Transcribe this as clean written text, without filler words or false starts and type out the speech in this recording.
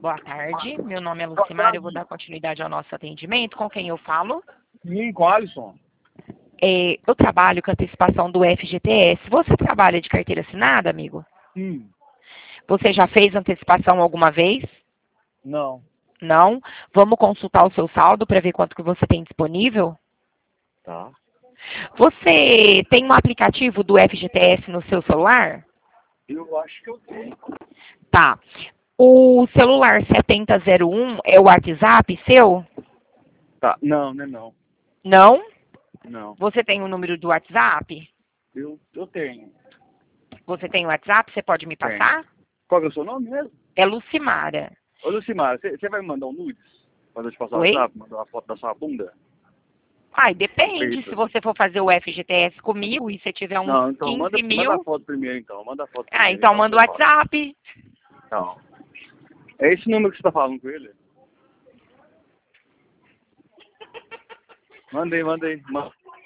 Boa tarde, meu nome é Lucimar, eu vou dar continuidade ao nosso atendimento. Com quem eu falo? Sim, com o Alisson. Eu trabalho com antecipação do FGTS. Você trabalha de carteira assinada, amigo? Sim. Você já fez antecipação alguma vez? Não. Não? Vamos consultar o seu saldo para ver quanto que você tem disponível? Tá. Você tem um aplicativo do FGTS no seu celular? Eu acho que eu tenho. Tá. O celular 7001 é o WhatsApp seu? Tá. Não, né não. Não? Não. Você tem o número do WhatsApp? Eu tenho. Você tem o WhatsApp? Você pode me Tenho. passar? Qual que é o seu nome mesmo? É Lucimara. Ô, Lucimara, você vai me mandar um nudes? Quando eu te passar o Oi? WhatsApp, mandar uma foto da sua bunda? Ai, depende. Se Peito. você for fazer o FGTS comigo e você tiver uns Não, então 15 manda a mil... foto primeiro então. Manda a foto Ah, primeiro então então. manda o Eu falo. WhatsApp. Então. É esse número que você tá falando com ele? Manda aí.